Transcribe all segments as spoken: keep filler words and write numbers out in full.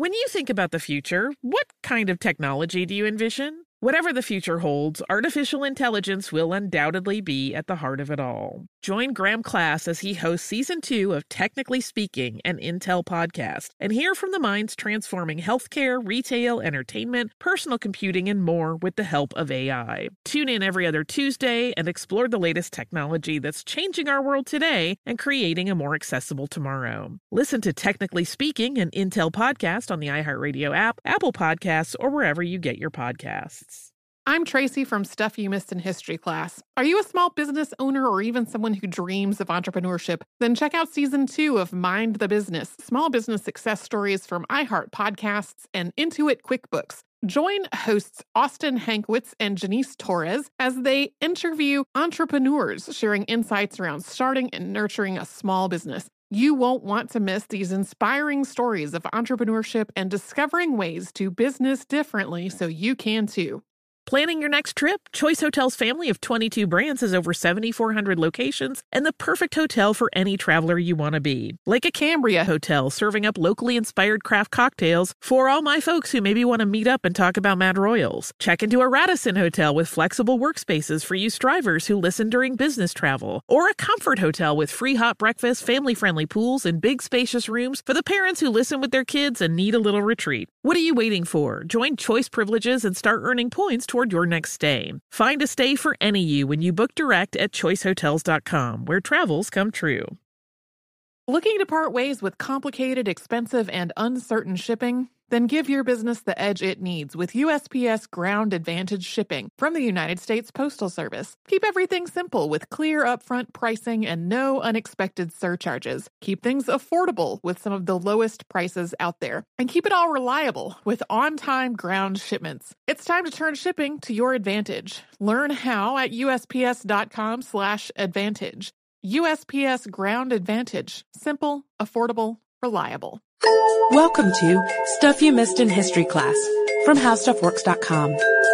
When you think about the future, what kind of technology do you envision? Whatever the future holds, artificial intelligence will undoubtedly be at the heart of it all. Join Graham Class as he hosts Season two of Technically Speaking, an Intel podcast, and hear from the minds transforming healthcare, retail, entertainment, personal computing, and more with the help of A I. Tune in every other Tuesday and explore the latest technology that's changing our world today and creating a more accessible tomorrow. Listen to Technically Speaking, an Intel podcast on the iHeartRadio app, Apple Podcasts, or wherever you get your podcasts. I'm Tracy from Stuff You Missed in History Class. Are you a small business owner or even someone who dreams of entrepreneurship? Then check out Season two of Mind the Business, Small Business Success Stories from iHeart Podcasts and Intuit QuickBooks. Join hosts Austin Hankwitz and Janice Torres as they interview entrepreneurs sharing insights around starting and nurturing a small business. You won't want to miss these inspiring stories of entrepreneurship and discovering ways to business differently so you can too. Planning your next trip? Choice Hotels' family of twenty-two brands has over seven thousand four hundred locations and the perfect hotel for any traveler you want to be. Like a Cambria Hotel, serving up locally inspired craft cocktails for all my folks who maybe want to meet up and talk about Mad Royals. Check into a Radisson Hotel with flexible workspaces for you strivers who listen during business travel. Or a Comfort Hotel with free hot breakfast, family-friendly pools, and big spacious rooms for the parents who listen with their kids and need a little retreat. What are you waiting for? Join Choice Privileges and start earning points toward your next stay. Find a stay for any you when you book direct at choice hotels dot com, where travels come true. Looking to part ways with complicated, expensive, and uncertain shipping? Then give your business the edge it needs with U S P S Ground Advantage shipping from the United States Postal Service. Keep everything simple with clear upfront pricing and no unexpected surcharges. Keep things affordable with some of the lowest prices out there. And keep it all reliable with on-time ground shipments. It's time to turn shipping to your advantage. Learn how at U S P S dot com slash advantage. U S P S Ground Advantage. Simple, affordable, reliable. Welcome to Stuff You Missed in History Class from How Stuff Works dot com.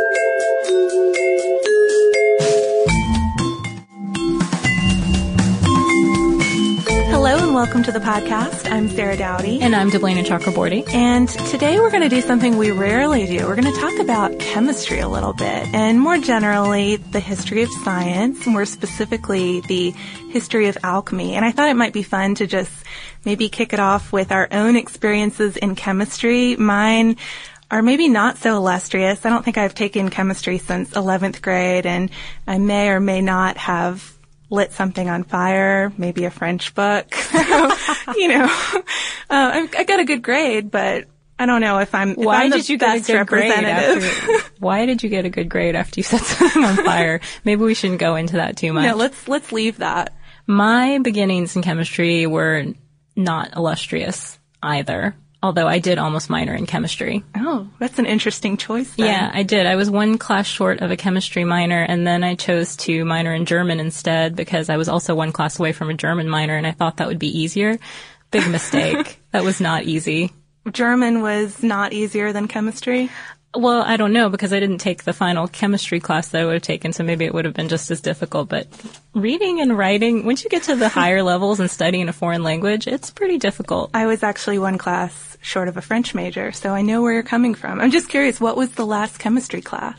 Hello and welcome to the podcast. I'm Sarah Dowdy. And I'm Deblina Chakraborty. And today we're going to do something we rarely do. We're going to talk about chemistry a little bit, and more generally, the history of science, more specifically, the history of alchemy. And I thought it might be fun to just maybe kick it off with our own experiences in chemistry. Mine are maybe not so illustrious. I don't think I've taken chemistry since eleventh grade, and I may or may not have lit something on fire, maybe a French book. So, you know, uh, I, I got a good grade, but I don't know if I'm, if why I'm the did you best get a good grade representative. after, why did you get a good grade after you set something on fire? Maybe we shouldn't go into that too much. No, let's let's leave that. My beginnings in chemistry were not illustrious either, although I did almost minor in chemistry. Oh, that's an interesting choice then. Yeah, I did. I was one class short of a chemistry minor, and then I chose to minor in German instead because I was also one class away from a German minor, and I thought that would be easier. Big mistake. That was not easy. German was not easier than chemistry? Well, I don't know because I didn't take the final chemistry class that I would have taken, so maybe it would have been just as difficult. But reading and writing, once you get to the higher levels and studying a foreign language, it's pretty difficult. I was actually one class short of a French major, so I know where you're coming from. I'm just curious, what was the last chemistry class?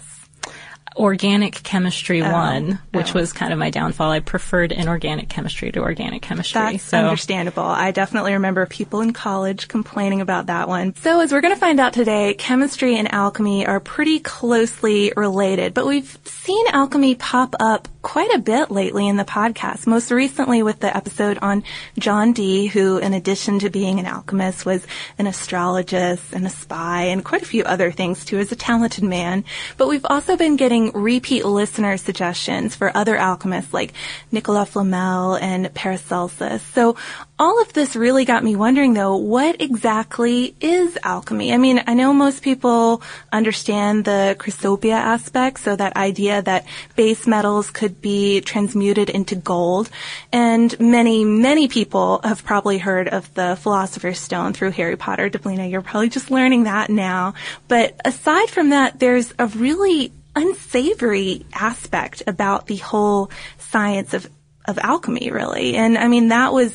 Organic Chemistry Oh, one, which oh. was kind of my downfall. I preferred inorganic chemistry to organic chemistry. That's so. understandable. I definitely remember people in college complaining about that one. So as we're going to find out today, chemistry and alchemy are pretty closely related, but we've seen alchemy pop up quite a bit lately in the podcast, most recently with the episode on John Dee, who, in addition to being an alchemist, was an astrologist and a spy and quite a few other things too, as a talented man. But we've also been getting repeat listener suggestions for other alchemists like Nicolas Flamel and Paracelsus. So all of this really got me wondering, though, what exactly is alchemy? I mean, I know most people understand the chrysopia aspect, so that idea that base metals could be transmuted into gold. And many, many people have probably heard of the Philosopher's Stone through Harry Potter. Deblina, you're probably just learning that now. But aside from that, there's a really unsavory aspect about the whole science of, of alchemy, really. And I mean, that was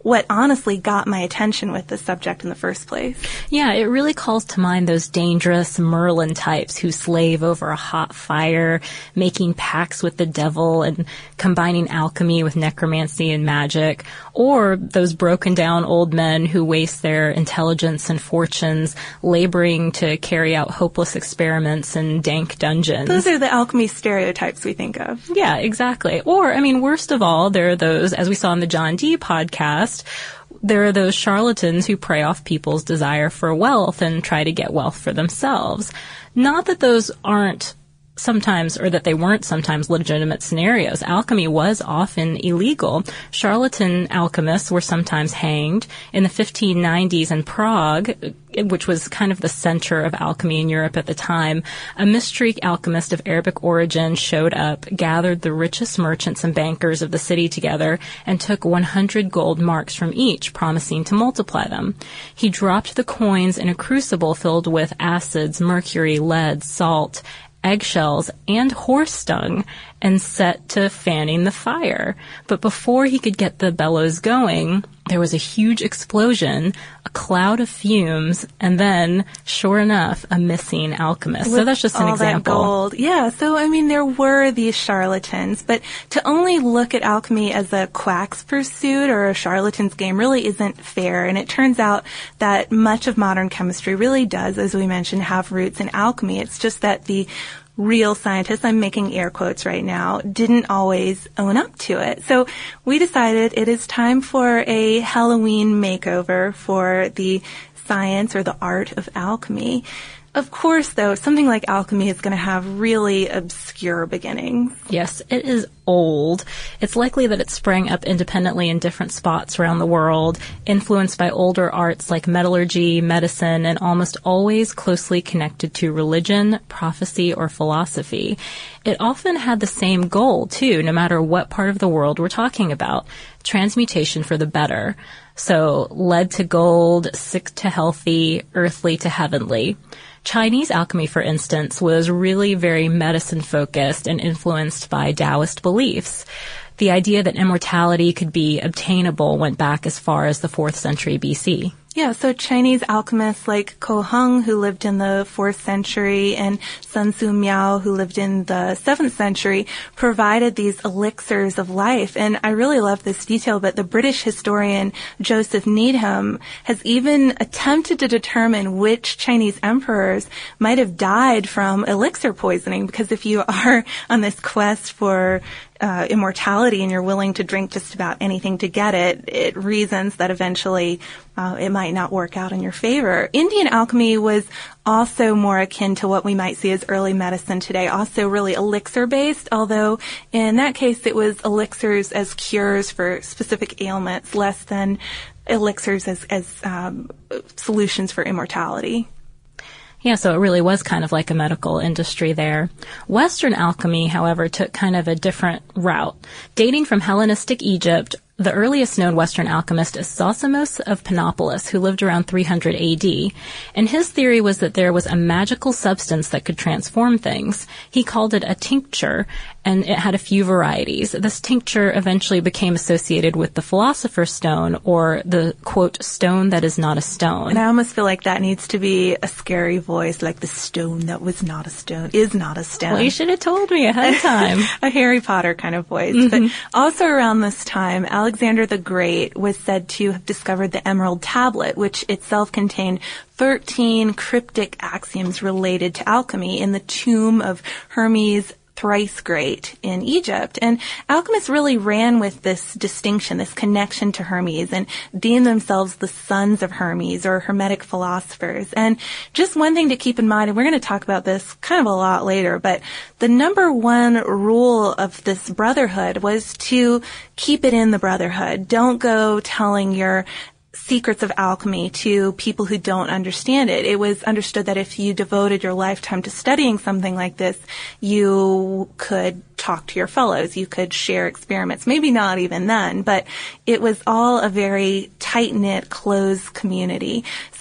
what honestly got my attention with this subject in the first place. Yeah, it really calls to mind those dangerous Merlin types who slave over a hot fire, making pacts with the devil and combining alchemy with necromancy and magic, or those broken down old men who waste their intelligence and fortunes laboring to carry out hopeless experiments in dank dungeons. Those are the alchemy stereotypes we think of. Yeah, exactly. Or, I mean, worst of all, there are those, as we saw in the John Dee podcast, there are those charlatans who prey off people's desire for wealth and try to get wealth for themselves. Not that those aren't sometimes, or that they weren't sometimes legitimate scenarios. Alchemy was often illegal. Charlatan alchemists were sometimes hanged. In the fifteen nineties in Prague, which was kind of the center of alchemy in Europe at the time, a mystery alchemist of Arabic origin showed up, gathered the richest merchants and bankers of the city together, and took one hundred gold marks from each, promising to multiply them. He dropped the coins in a crucible filled with acids, mercury, lead, salt, eggshells, and horse dung, and set to fanning the fire. But before he could get the bellows going, there was a huge explosion, a cloud of fumes, and then, sure enough, a missing alchemist. With so that's just an all example. That gold. Yeah, so I mean, there were these charlatans, but to only look at alchemy as a quack's pursuit or a charlatan's game really isn't fair. And it turns out that much of modern chemistry really does, as we mentioned, have roots in alchemy. It's just that the real scientists, I'm making air quotes right now, didn't always own up to it. So we decided it is time for a Halloween makeover for the science or the art of alchemy. Of course, though, something like alchemy is going to have really obscure beginnings. Yes, it is old. It's likely that it sprang up independently in different spots around the world, influenced by older arts like metallurgy, medicine, and almost always closely connected to religion, prophecy, or philosophy. It often had the same goal, too, no matter what part of the world we're talking about: transmutation for the better. So, lead to gold, sick to healthy, earthly to heavenly. Chinese alchemy, for instance, was really very medicine-focused and influenced by Taoist beliefs. The idea that immortality could be obtainable went back as far as the fourth century B C. Yeah, so Chinese alchemists like Ko Hong, who lived in the fourth century, and Sun Tzu Miao, who lived in the seventh century, provided these elixirs of life. And I really love this detail, but the British historian Joseph Needham has even attempted to determine which Chinese emperors might have died from elixir poisoning, because if you are on this quest for Uh, immortality and you're willing to drink just about anything to get it, it reasons that eventually uh, it might not work out in your favor. Indian alchemy was also more akin to what we might see as early medicine today, also really elixir-based, although in that case it was elixirs as cures for specific ailments, less than elixirs as, as um, solutions for immortality. Yeah, so it really was kind of like a medical industry there. Western alchemy, however, took kind of a different route. Dating from Hellenistic Egypt, the earliest known Western alchemist is Zosimos of Panopolis, who lived around three hundred A D. And his theory was that there was a magical substance that could transform things. He called it a tincture, and it had a few varieties. This tincture eventually became associated with the Philosopher's Stone, or the, quote, stone that is not a stone. And I almost feel like that needs to be a scary voice, like the stone that was not a stone, is not a stone. Well, you should have told me ahead of time. A Harry Potter kind of voice. Mm-hmm. But also around this time, Alexander the Great was said to have discovered the Emerald Tablet, which itself contained thirteen cryptic axioms related to alchemy in the tomb of Hermes Thrice Great in Egypt. And alchemists really ran with this distinction, this connection to Hermes, and deemed themselves the sons of Hermes, or Hermetic philosophers. And just one thing to keep in mind, and we're going to talk about this kind of a lot later, but the number one rule of this brotherhood was to keep it in the brotherhood. Don't go telling your secrets of alchemy to people who don't understand it. It was understood that if you devoted your lifetime to studying something like this, you could talk to your fellows, you could share experiments, maybe not even then, but it was all a very tight-knit, closed community. So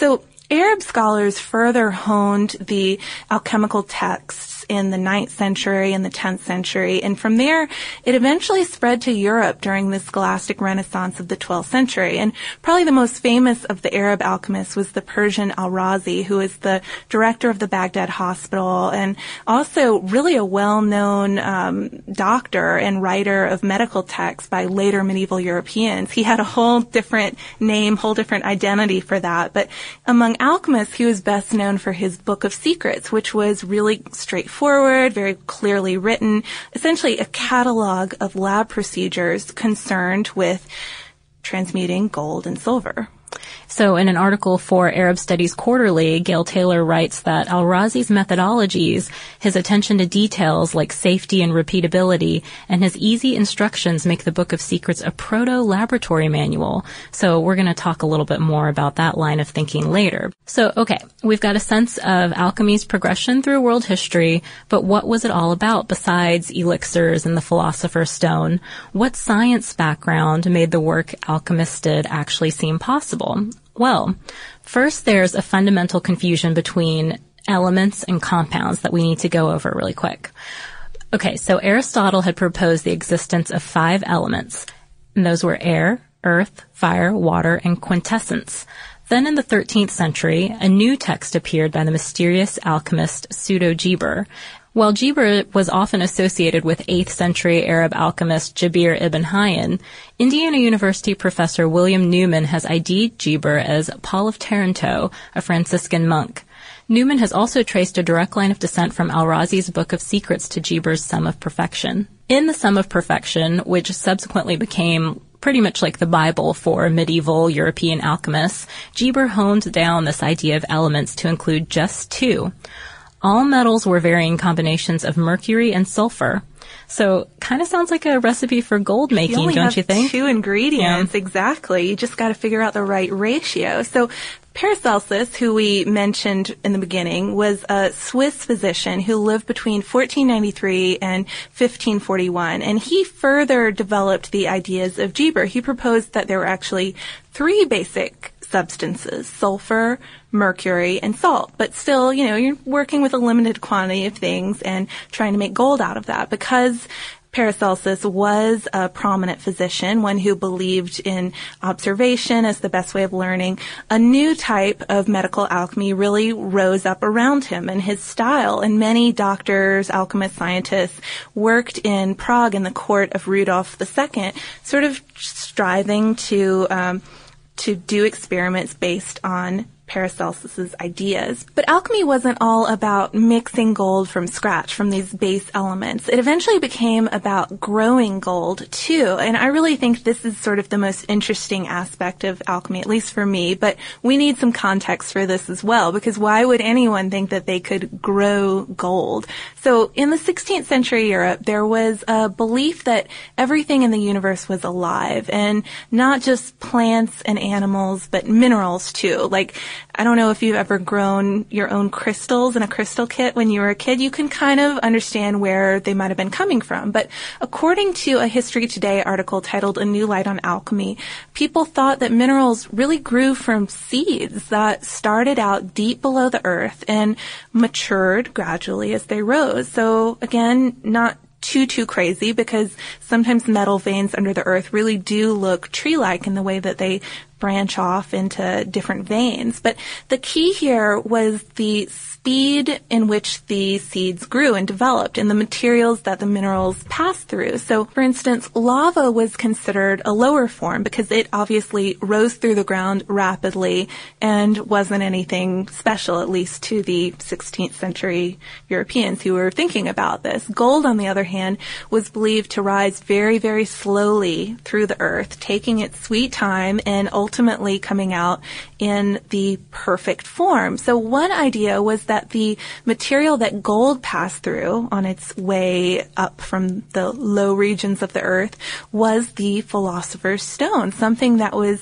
Arab scholars further honed the alchemical texts in the ninth century and the tenth century, and from there it eventually spread to Europe during the scholastic renaissance of the twelfth century. And probably the most famous of the Arab alchemists was the Persian Al-Razi, who is the director of the Baghdad Hospital and also really a well-known um, doctor and writer of medical texts by later medieval Europeans. He had a whole different name, whole different identity for that, but among alchemists, he was best known for his Book of Secrets, which was really straightforward, very clearly written, essentially a catalog of lab procedures concerned with transmuting gold and silver. So in an article for Arab Studies Quarterly, Gail Taylor writes that Al-Razi's methodologies, his attention to details like safety and repeatability, and his easy instructions make the Book of Secrets a proto-laboratory manual. So we're going to talk a little bit more about that line of thinking later. So, okay, we've got a sense of alchemy's progression through world history, but what was it all about besides elixirs and the Philosopher's Stone? What science background made the work alchemists did actually seem possible? Well, first there's a fundamental confusion between elements and compounds that we need to go over really quick. Okay, so Aristotle had proposed the existence of five elements, and those were air, earth, fire, water, and quintessence. Then in the thirteenth century, a new text appeared by the mysterious alchemist Pseudo-Geber. While Geber was often associated with eighth century Arab alchemist Jabir ibn Hayyan, Indiana University professor William Newman has I D'd Geber as Paul of Taranto, a Franciscan monk. Newman has also traced a direct line of descent from Al-Razi's Book of Secrets to Geber's Sum of Perfection. In the Sum of Perfection, which subsequently became pretty much like the Bible for medieval European alchemists, Geber honed down this idea of elements to include just two. All metals were varying combinations of mercury and sulfur. So kind of sounds like a recipe for gold making, you don't you think? Two ingredients, yeah. Exactly. You just got to figure out the right ratio. So Paracelsus, who we mentioned in the beginning, was a Swiss physician who lived between fourteen ninety-three and fifteen forty-one, and he further developed the ideas of Geber. He proposed that there were actually three basic substances: sulfur, mercury, and salt. But still, you know, you're working with a limited quantity of things and trying to make gold out of that. Because Paracelsus was a prominent physician, one who believed in observation as the best way of learning, a new type of medical alchemy really rose up around him and his style. And many doctors, alchemists, scientists worked in Prague in the court of Rudolf the Second, sort of striving to um, to do experiments based on Paracelsus's ideas. But alchemy wasn't all about mixing gold from scratch, from these base elements. It eventually became about growing gold, too. And I really think this is sort of the most interesting aspect of alchemy, at least for me. But we need some context for this as well, because why would anyone think that they could grow gold? So in the sixteenth century Europe, there was a belief that everything in the universe was alive, and not just plants and animals, but minerals, too. Like, I don't know if you've ever grown your own crystals in a crystal kit when you were a kid. You can kind of understand where they might have been coming from. But according to a History Today article titled A New Light on Alchemy, people thought that minerals really grew from seeds that started out deep below the earth and matured gradually as they rose. So again, not too, too crazy, because sometimes metal veins under the earth really do look tree-like in the way that they branch off into different veins. But the key here was the speed in which the seeds grew and developed and the materials that the minerals passed through. So, for instance, lava was considered a lower form because it obviously rose through the ground rapidly and wasn't anything special, at least to the sixteenth century Europeans who were thinking about this. Gold, on the other hand, was believed to rise very, very slowly through the earth, taking its sweet time and ultimately coming out in the perfect form. So one idea was that the material that gold passed through on its way up from the low regions of the earth was the Philosopher's Stone, something that was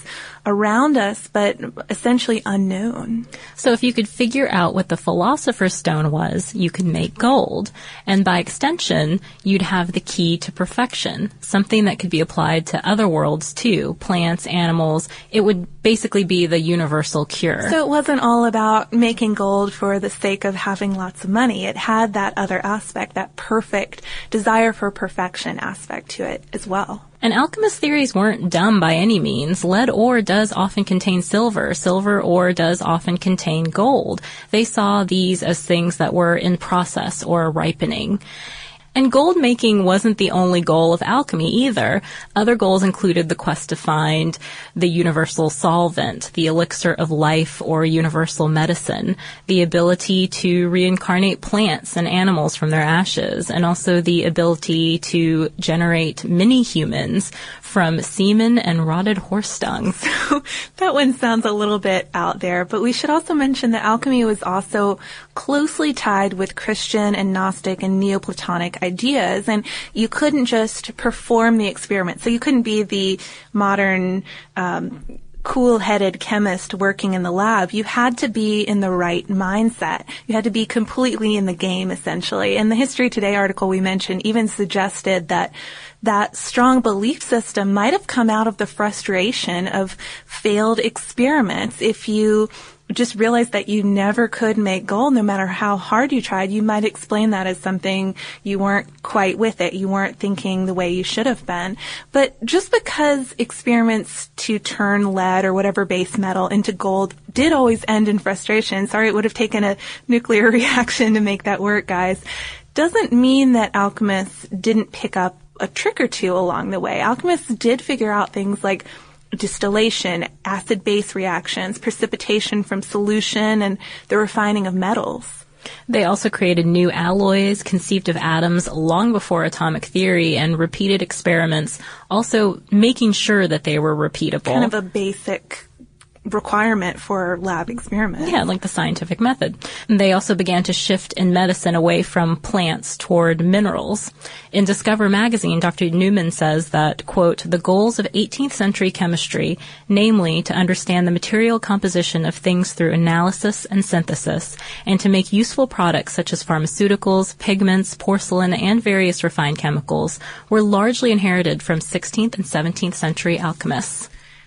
around us, but essentially unknown. So if you could figure out what the philosopher's stone was, you could make gold. And by extension, you'd have the key to perfection, something that could be applied to other worlds too, plants, animals. It would basically be the universal cure. So it wasn't all about making gold for the sake of having lots of money. It had that other aspect, that perfect desire for perfection aspect to it as well. And alchemist theories weren't dumb by any means. Lead ore does often contain silver. Silver ore does often contain gold. They saw these as things that were in process or ripening. And gold making wasn't the only goal of alchemy either. Other goals included the quest to find the universal solvent, the elixir of life or universal medicine, the ability to reincarnate plants and animals from their ashes, and also the ability to generate mini-humans from semen and rotted horse dung. So that one sounds a little bit out there, but we should also mention that alchemy was also closely tied with Christian and Gnostic and Neoplatonic ideas, and you couldn't just perform the experiment. So you couldn't be the modern um cool-headed chemist working in the lab. You had to be in the right mindset. You had to be completely in the game, essentially. And the History Today article we mentioned even suggested that that strong belief system might have come out of the frustration of failed experiments. If you just realized that you never could make gold no matter how hard you tried, you might explain that as something you weren't quite with it. You weren't thinking the way you should have been. But just because experiments to turn lead or whatever base metal into gold did always end in frustration, sorry, it would have taken a nuclear reaction to make that work, guys, doesn't mean that alchemists didn't pick up a trick or two along the way. Alchemists did figure out things like distillation, acid-base reactions, precipitation from solution, and the refining of metals. They also created new alloys, conceived of atoms long before atomic theory, and repeated experiments, also making sure that they were repeatable. Kind of a basic requirement for lab experiments. Yeah, like the scientific method. And they also began to shift in medicine away from plants toward minerals. In Discover magazine, Doctor Newman says that, quote, the goals of eighteenth century chemistry, namely to understand the material composition of things through analysis and synthesis, and to make useful products such as pharmaceuticals, pigments, porcelain, and various refined chemicals, were largely inherited from sixteenth and seventeenth century alchemists.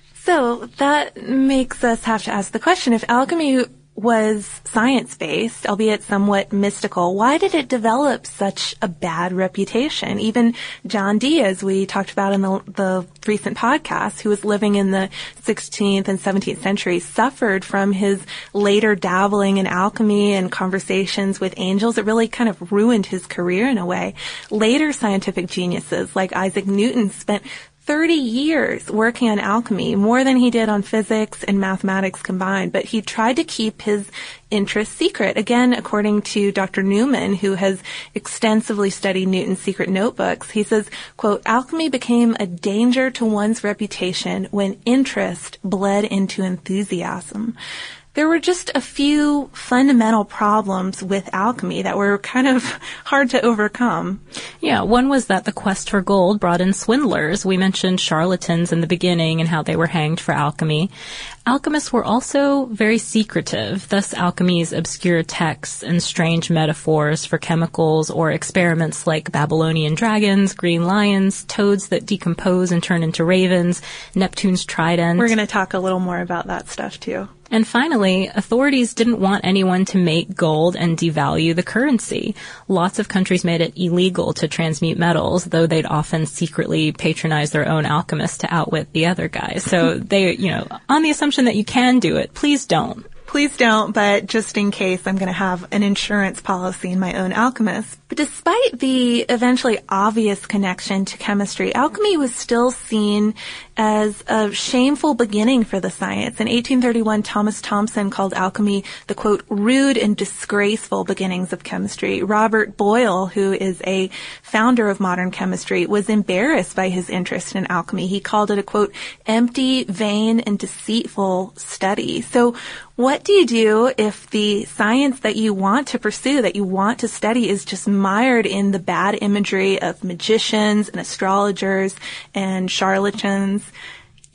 So that makes us have to ask the question, if alchemy was science-based, albeit somewhat mystical, why did it develop such a bad reputation? Even John Dee, as we talked about in the, the recent podcast, who was living in the sixteenth and seventeenth centuries, suffered from his later dabbling in alchemy and conversations with angels. It really kind of ruined his career in a way. Later scientific geniuses like Isaac Newton spent thirty years working on alchemy, more than he did on physics and mathematics combined, but he tried to keep his interest secret. Again, according to Doctor Newman, who has extensively studied Newton's secret notebooks, he says, quote, alchemy became a danger to one's reputation when interest bled into enthusiasm. There were just a few fundamental problems with alchemy that were kind of hard to overcome. Yeah, one was that the quest for gold brought in swindlers. We mentioned charlatans in the beginning and how they were hanged for alchemy. Alchemists were also very secretive, thus alchemy's obscure texts and strange metaphors for chemicals or experiments like Babylonian dragons, green lions, toads that decompose and turn into ravens, Neptune's trident. We're going to talk a little more about that stuff too. And finally, authorities didn't want anyone to make gold and devalue the currency. Lots of countries made it illegal to transmute metals, though they'd often secretly patronize their own alchemists to outwit the other guys. So they, you know, on the assumption that you can do it, please don't. Please don't, but just in case, I'm going to have an insurance policy in my own alchemist. But despite the eventually obvious connection to chemistry, alchemy was still seen as a shameful beginning for the science. In eighteen thirty-one, Thomas Thomson called alchemy the, quote, rude and disgraceful beginnings of chemistry. Robert Boyle, who is a founder of modern chemistry, was embarrassed by his interest in alchemy. He called it a, quote, empty, vain, and deceitful study. So what do you do if the science that you want to pursue, that you want to study, is just mired in the bad imagery of magicians and astrologers and charlatans?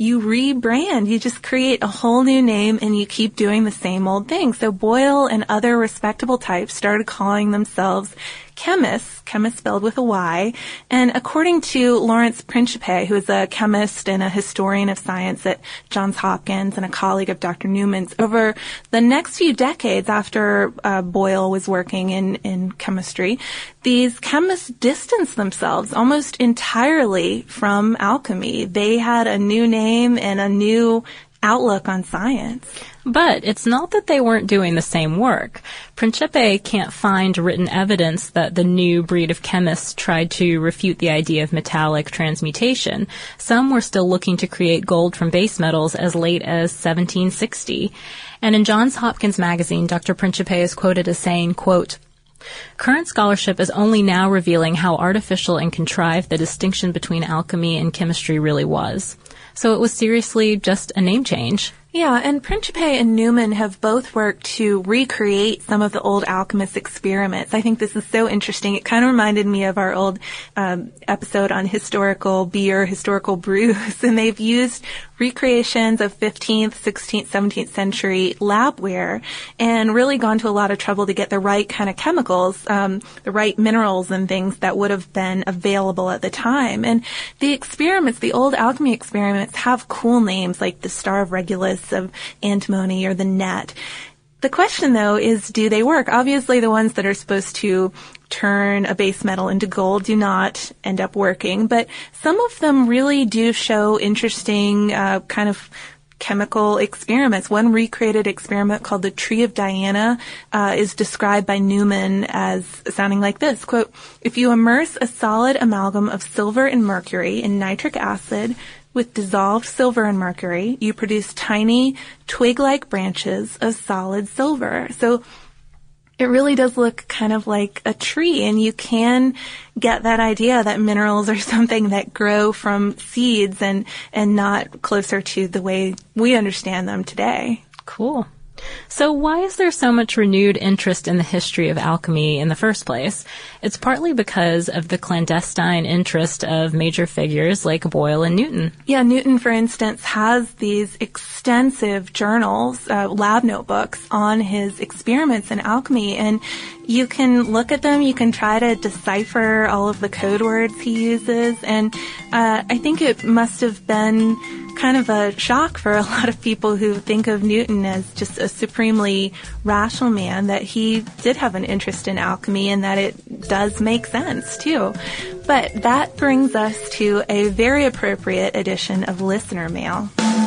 you rebrand. You just create a whole new name and you keep doing the same old thing. So Boyle and other respectable types started calling themselves chemists, chemists spelled with a Y. And according to Lawrence Principe, who is a chemist and a historian of science at Johns Hopkins and a colleague of Doctor Newman's, over the next few decades after uh, Boyle was working in, in chemistry, these chemists distanced themselves almost entirely from alchemy. They had a new name and a new outlook on science. But it's not that they weren't doing the same work. Principe can't find written evidence that the new breed of chemists tried to refute the idea of metallic transmutation. Some were still looking to create gold from base metals as late as seventeen sixty. And in Johns Hopkins magazine, Doctor Principe is quoted as saying, quote, "Current scholarship is only now revealing how artificial and contrived the distinction between alchemy and chemistry really was." So it was seriously just a name change. Yeah, and Principe and Newman have both worked to recreate some of the old alchemist experiments. I think this is so interesting. It kind of reminded me of our old um, episode on historical beer, historical brews, and they've used recreations of fifteenth, sixteenth, seventeenth century labware and really gone to a lot of trouble to get the right kind of chemicals, um, the right minerals and things that would have been available at the time. And the experiments, the old alchemy experiments, have cool names like the Star of Regulus, of antimony, or the net. The question, though, is do they work? Obviously, the ones that are supposed to turn a base metal into gold do not end up working, but some of them really do show interesting uh, kind of chemical experiments. One recreated experiment called the Tree of Diana uh, is described by Newman as sounding like this, quote, "If you immerse a solid amalgam of silver and mercury in nitric acid with dissolved silver and mercury, you produce tiny twig-like branches of solid silver." So it really does look kind of like a tree, and you can get that idea that minerals are something that grow from seeds and, and not closer to the way we understand them today. Cool. So why is there so much renewed interest in the history of alchemy in the first place? It's partly because of the clandestine interest of major figures like Boyle and Newton. Yeah, Newton, for instance, has these extensive journals, uh, lab notebooks on his experiments in alchemy, and you can look at them, you can try to decipher all of the code words he uses, and uh, I think it must have been kind of a shock for a lot of people who think of Newton as just a supremely rational man, that he did have an interest in alchemy and that it does make sense too. But that brings us to a very appropriate edition of Listener Mail.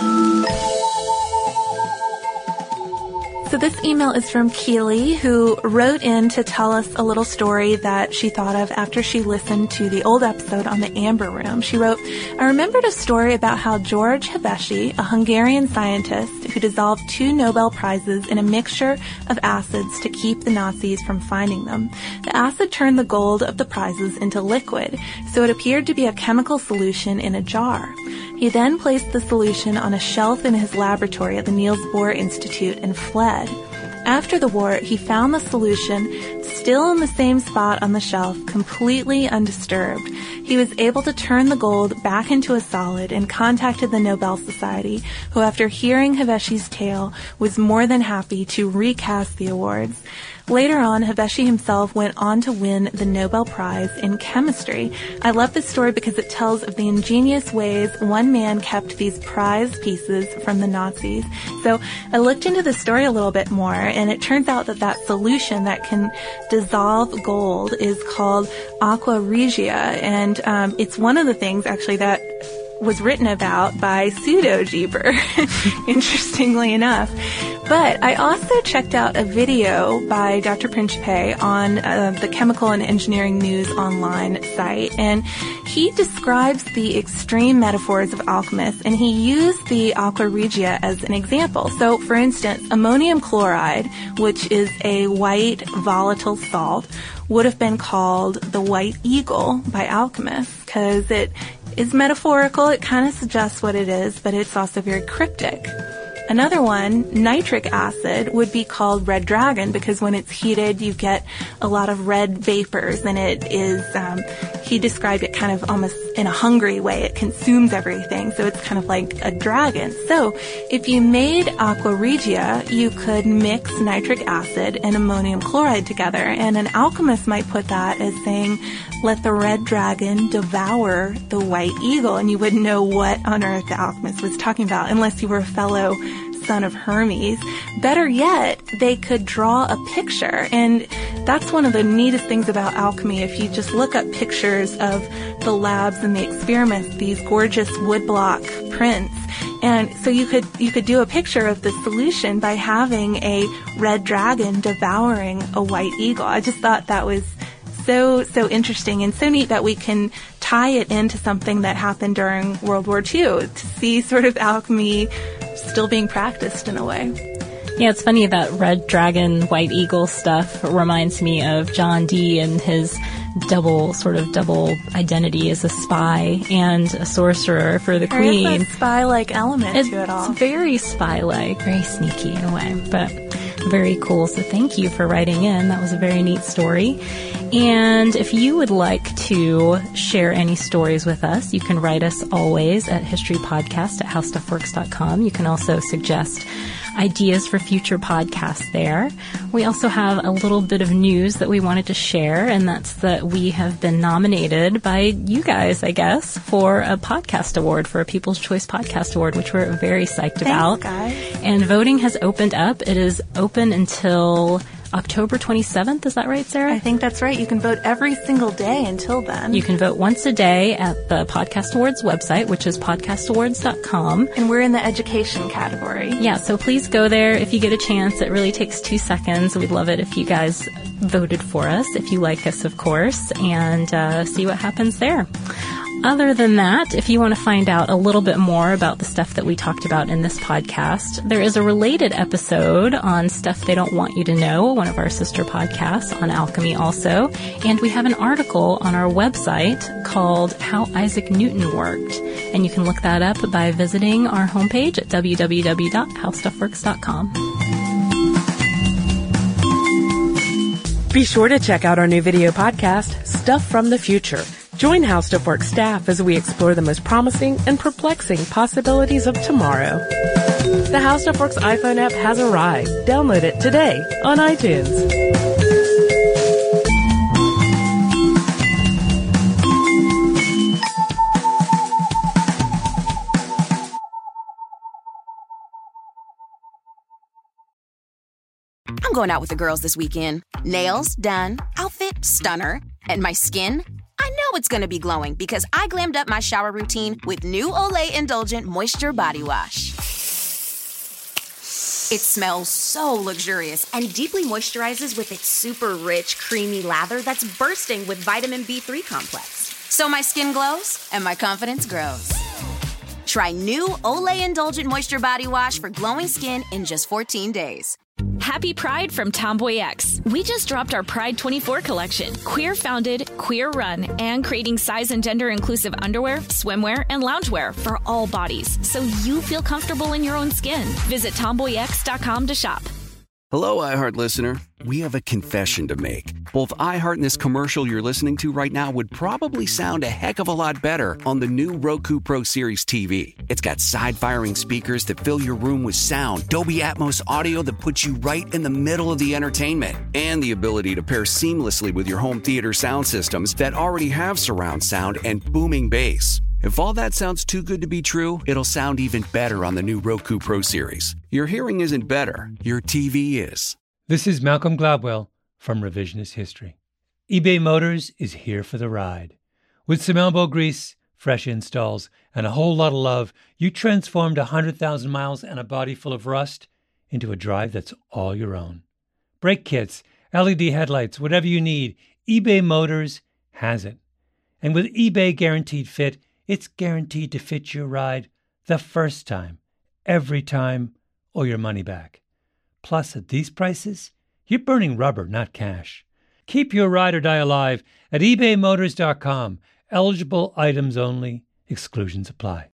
So this email is from Keely, who wrote in to tell us a little story that she thought of after she listened to the old episode on the Amber Room. She wrote, "I remembered a story about how George Hevesy, a Hungarian scientist who dissolved two Nobel Prizes in a mixture of acids to keep the Nazis from finding them. The acid turned the gold of the prizes into liquid, so it appeared to be a chemical solution in a jar. He then placed the solution on a shelf in his laboratory at the Niels Bohr Institute and fled. After the war, he found the solution still in the same spot on the shelf, completely undisturbed. He was able to turn the gold back into a solid and contacted the Nobel Society, who, after hearing Hevesy's tale, was more than happy to recast the awards. Later on, Hevesy himself went on to win the Nobel Prize in Chemistry. I love this story because it tells of the ingenious ways one man kept these prized pieces from the Nazis. So I looked into the story a little bit more, and it turns out that that solution that can dissolve gold is called aqua regia, and um, it's one of the things actually that was written about by Pseudo-Geber, interestingly enough. But I also checked out a video by Doctor Principe on uh, the Chemical and Engineering News Online site, and he describes the extreme metaphors of alchemists, and he used the aqua regia as an example. So, for instance, ammonium chloride, which is a white volatile salt, would have been called the white eagle by alchemists because it is metaphorical. It kind of suggests what it is, but it's also very cryptic. Another one, nitric acid, would be called red dragon because when it's heated, you get a lot of red vapors, and it is, um, he described it kind of almost in a hungry way. It consumes everything, so it's kind of like a dragon. So if you made aqua regia, you could mix nitric acid and ammonium chloride together, and an alchemist might put that as saying, let the red dragon devour the white eagle, and you wouldn't know what on earth the alchemist was talking about unless you were a fellow son of Hermes. Better yet, they could draw a picture, and that's one of the neatest things about alchemy. If you just look up pictures of the labs and the experiments, these gorgeous woodblock prints, and so you could you could do a picture of the solution by having a red dragon devouring a white eagle. I just thought that was so, so interesting and so neat that we can tie it into something that happened during World War Two to see sort of alchemy still being practiced in a way. Yeah, it's funny that red dragon, white eagle stuff reminds me of John Dee and his double, sort of double identity as a spy and a sorcerer for the queen. There is a spy-like element it's, to it all. It's very spy-like, very sneaky in a way, but very cool. So thank you for writing in. That was a very neat story. And if you would like to share any stories with us, you can write us always at historypodcast at howstuffworks dot com. You can also suggest ideas for future podcasts there. We also have a little bit of news that we wanted to share, and that's that we have been nominated by you guys, I guess, for a podcast award, for a People's Choice Podcast Award, which we're very psyched Thanks, about. guys. And voting has opened up. It is open until October twenty-seventh. Is that right, Sarah? I think that's right. You can vote every single day until then. You can vote once a day at the Podcast Awards website, which is podcast awards dot com. And we're in the education category. Yeah, so please go there if you get a chance. It really takes two seconds. We'd love it if you guys voted for us, if you like us, of course, and uh, see what happens there. Other than that, if you want to find out a little bit more about the stuff that we talked about in this podcast, there is a related episode on Stuff They Don't Want You to Know, one of our sister podcasts on alchemy also. And we have an article on our website called How Isaac Newton Worked. And you can look that up by visiting our homepage at w w w dot how stuff works dot com. Be sure to check out our new video podcast, Stuff from the Future. Join How Stuff Works staff as we explore the most promising and perplexing possibilities of tomorrow. The How Stuff Works iPhone app has arrived. Download it today on iTunes. I'm going out with the girls this weekend. Nails done, outfit stunner, and my skin, I know it's going to be glowing because I glammed up my shower routine with new Olay Indulgent Moisture Body Wash. It smells so luxurious and deeply moisturizes with its super rich, creamy lather that's bursting with vitamin B three complex. So my skin glows and my confidence grows. Try new Olay Indulgent Moisture Body Wash for glowing skin in just fourteen days. Happy Pride from Tomboy X. We just dropped our Pride twenty-four collection. Queer founded, queer run, and creating size and gender inclusive underwear, swimwear, and loungewear for all bodies, so you feel comfortable in your own skin. Visit tomboy x dot com to shop. Hello, iHeart listener. We have a confession to make. Both iHeart and this commercial you're listening to right now would probably sound a heck of a lot better on the new Roku Pro Series T V. It's got side-firing speakers that fill your room with sound, Dolby Atmos audio that puts you right in the middle of the entertainment, and the ability to pair seamlessly with your home theater sound systems that already have surround sound and booming bass. If all that sounds too good to be true, it'll sound even better on the new Roku Pro Series. Your hearing isn't better, your T V is. This is Malcolm Gladwell from Revisionist History. eBay Motors is here for the ride. With some elbow grease, fresh installs, and a whole lot of love, you transformed one hundred thousand miles and a body full of rust into a drive that's all your own. Brake kits, L E D headlights, whatever you need, eBay Motors has it. And with eBay Guaranteed Fit, it's guaranteed to fit your ride the first time, every time, or your money back. Plus, at these prices, you're burning rubber, not cash. Keep your ride or die alive at ebay motors dot com. Eligible items only. Exclusions apply.